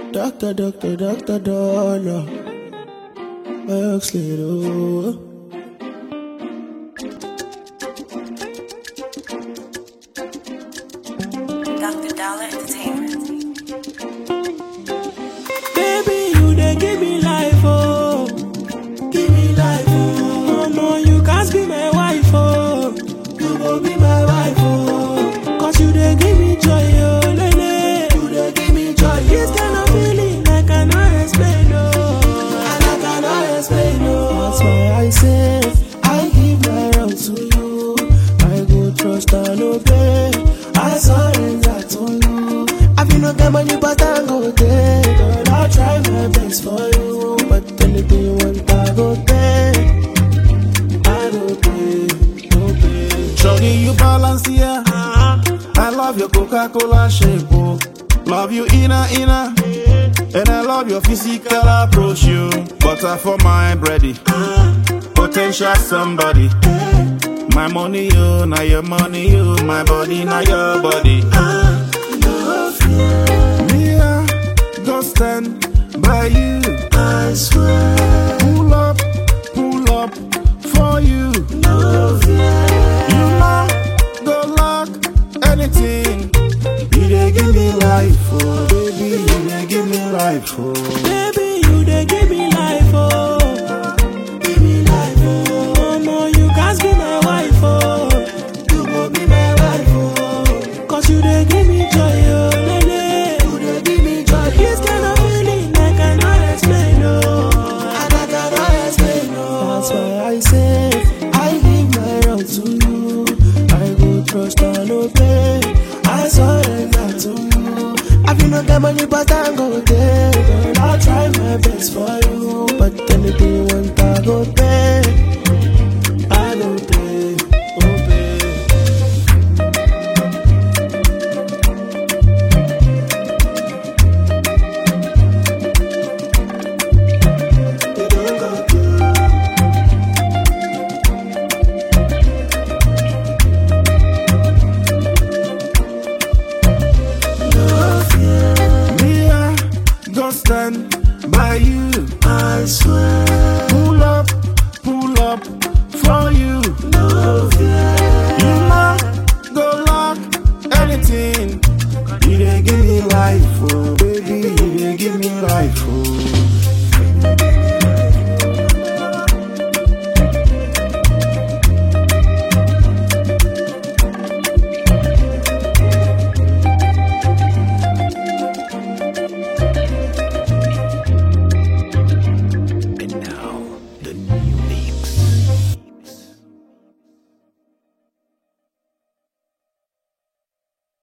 Doctor Dollar. Huxley, oh. Dr. Dollar Entertainment. Baby, you dey give me life, oh. Give me life, oh. No, you can't be my wife, oh. You go be my wife, oh. Cause you dey give me joy, oh, lele. You dey give me joy, this kind of feeling I cannot explain, oh. And I cannot explain, oh. That's why I say, I give my all to you. I go trust and obey. I surrender to you. I feel no get money, but I go there. Girl, I'll try my best for you. But anything you want, I go there. I go pay, go pay. Shorty, you balance here. I love your Coca-Cola shape, oh. Love you inner. And I love your physical approach, you. Butter for my bready. Potential somebody. My money, you, now your money, you. My body, now your body. Me, I go stand by you. I swear. Pull up for you. No fear. You know, go lock anything. You dey give me life, oh baby. You dey give me life, oh. Baby, you dey give me life, oh. Give me life, oh. No, you can't be my wife, oh. You go be my wife, oh. Cause you dey give me joy, oh, lele. You dey give me joy. This kind of feeling I cannot explain, oh. And I cannot explain, oh. That's why I say, I give my all to you. I go trust and obey. I surrender to you. I feel no get money, but I go there. Girl, I'll try my best for you. But anything you want, I go pay. I go pay, go pay. You don't go through. No fear. Me, I go stand by you. I swear. Pull up for you. No fear. You know, go lock anything. You dey give me life, oh baby. You dey give me life, oh.